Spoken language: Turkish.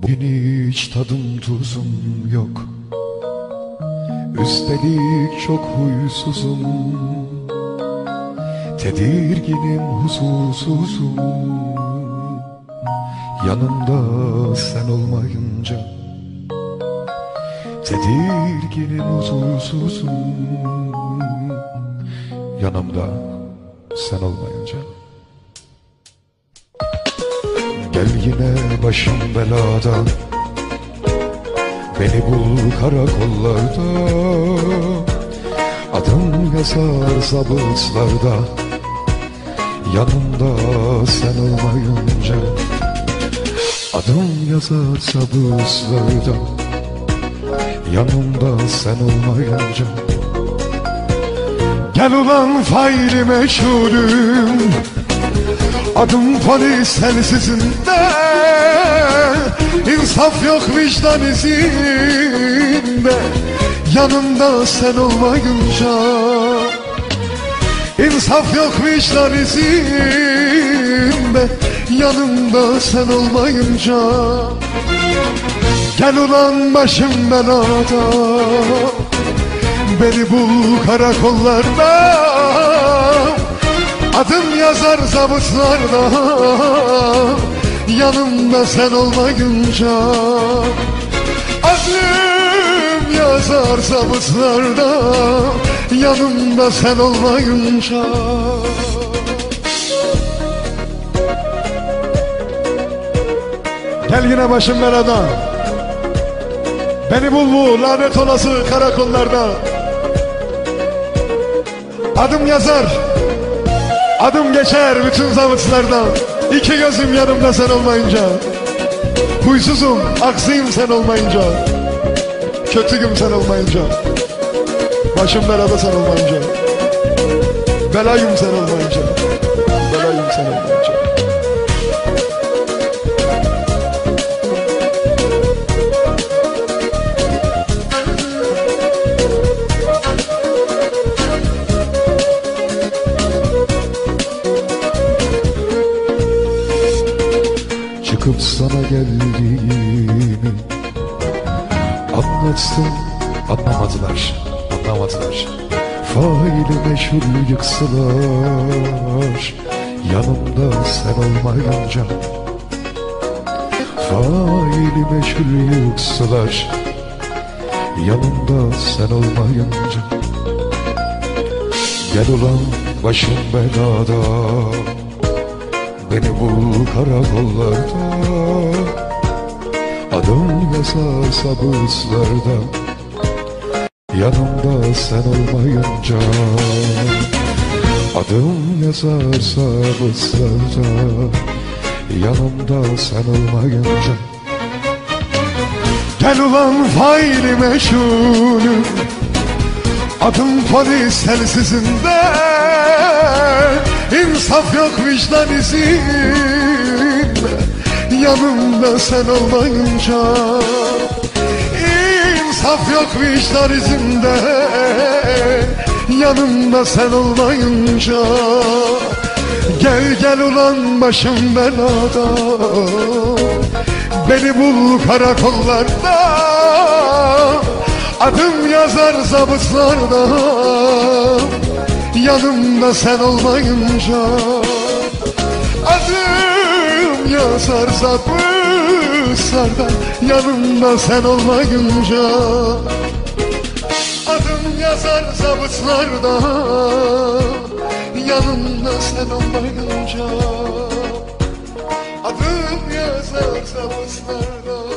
gün hiç tadım tuzum yok. Üstelik çok huysuzum, tedirginim, huzursuzum. Yanımda sen olmayınca tedirginim, huzursuzum. Yanımda sen olmayınca. Gel yine başım belada, beni bul karakollarda. Adım yazar zabıtlarda, yanımda sen olmayınca. Adım yazar zabıtlarda, yanımda sen olmayınca. Gel ulan faili meşhurüm, adım polis telsizinde. İnsaf yok vicdan izinde, yanımda sen olmayınca. İnsaf yok vicdan izinde, yanımda sen olmayınca. Gel ulan başım belada, beni bul karakollarda. Adım yazar zabıtlarda, yanımda sen olmayınca. Adım yazar zabıtlarda, yanımda sen olmayınca. Gel yine başım belada, beni bul bu lanet olası karakollarda. Adım yazar, adım geçer bütün zabıtlarda. İki gözüm yanımda sen olmayınca. Huysuzum, aksiyim sen olmayınca. Kötüyüm sen olmayınca. Başım belada sen olmayınca. Belayım sen olmayınca. Belayım sen olmayınca. Çıkıp sana geldiğimi anlatsın, anlamadılar, anlamadılar. Faili meşhur yıksalar, yanımda sen olmayınca. Faili meşhur yıksalar, yanımda sen olmayınca. Gel ulan başım belada, beni bul karakollarda. Adım yazar sabırslarda, yanımda sen olmayınca. Adım yazar sabırslarda, yanımda sen olmayınca. Gel ulan faili meşhurüm, adım polis telsizinde. İnsaf yok vicdan izinde, yanımda sen olmayınca. İnsaf yok vicdan izinde, yanımda sen olmayınca. Gel gel ulan başım belada, beni bul karakollarda. Adım yazar zabıtlarda, yanımda sen olmayınca. Adım yazar zabıtlarda, yanımda sen olmayınca. Adım yazar zabıtlarda, yanımda sen olmayınca. Adım yazar zabıtlarda.